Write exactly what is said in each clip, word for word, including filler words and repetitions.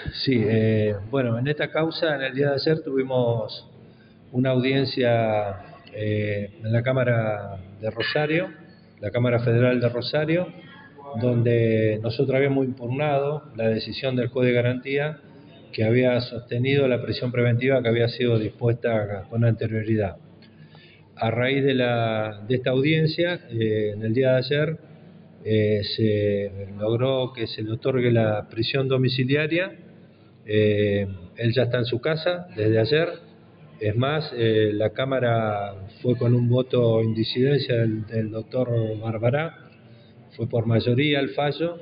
Sí, eh, bueno, en esta causa, en el día de ayer tuvimos una audiencia eh, en la Cámara de Rosario, la Cámara Federal de Rosario, donde nosotros habíamos impugnado la decisión del juez de garantía que había sostenido la prisión preventiva que había sido dispuesta con anterioridad. A raíz de, la, de esta audiencia, eh, en el día de ayer, eh, se logró que se le otorgue la prisión domiciliaria. Eh, él ya está en su casa desde ayer. Es más, eh, la Cámara fue con un voto en disidencia del, del doctor Barbará, fue por mayoría el fallo,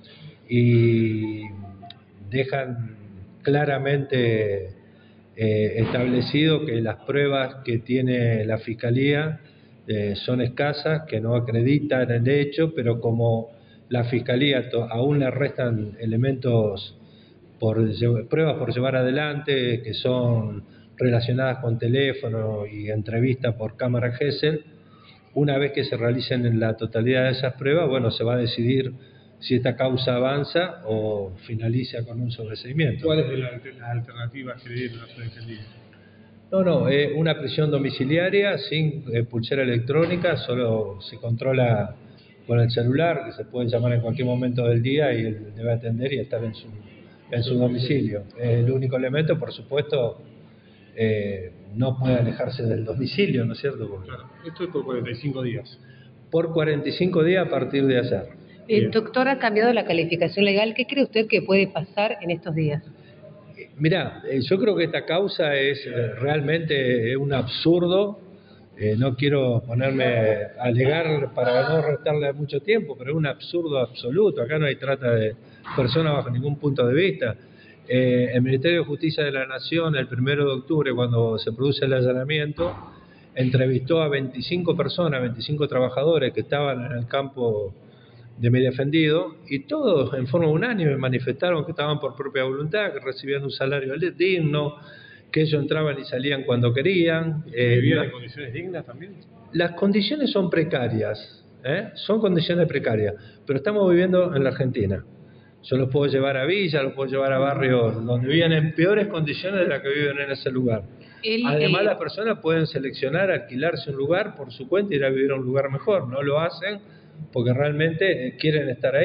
y dejan claramente eh, establecido que las pruebas que tiene la Fiscalía eh, son escasas, que no acreditan el hecho, pero como la Fiscalía aún le restan elementos por pruebas por llevar adelante, que son relacionadas con teléfono y entrevistas por cámara Gesell. Una vez que se realicen en la totalidad de esas pruebas, bueno, se va a decidir si esta causa avanza o finaliza con un sobreseimiento. ¿Cuál es la, la alternativa que le dieron a su defendido? No, no, eh, una prisión domiciliaria sin eh, pulsera electrónica, solo se controla con el celular, que se puede llamar en cualquier momento del día y él debe atender y estar en su en su domicilio. El único elemento, por supuesto, eh, no puede alejarse del domicilio, ¿no es cierto? Porque claro, esto es por cuarenta y cinco días. Por cuarenta y cinco días a partir de ayer. El doctor ha cambiado la calificación legal. ¿Qué cree usted que puede pasar en estos días? Mirá, eh, yo creo que esta causa es eh, realmente eh, un absurdo. Eh, no quiero ponerme a alegar para no restarle mucho tiempo, pero es un absurdo absoluto. Acá no hay trata de personas bajo ningún punto de vista. Eh, el Ministerio de Justicia de la Nación, el primero de octubre, cuando se produce el allanamiento, entrevistó a veinticinco personas, veinticinco trabajadores que estaban en el campo de mi defendido, y todos en forma unánime manifestaron que estaban por propia voluntad, que recibían un salario digno, que ellos entraban y salían cuando querían. Eh, ¿Vivían en condiciones dignas también? Las condiciones son precarias, ¿eh? son condiciones precarias, pero estamos viviendo en la Argentina. Yo los puedo llevar a villas, los puedo llevar a barrios donde viven en peores condiciones de las que viven en ese lugar. El, Además, eh... las personas pueden seleccionar, alquilarse un lugar por su cuenta y ir a vivir a un lugar mejor. No lo hacen porque realmente quieren estar ahí.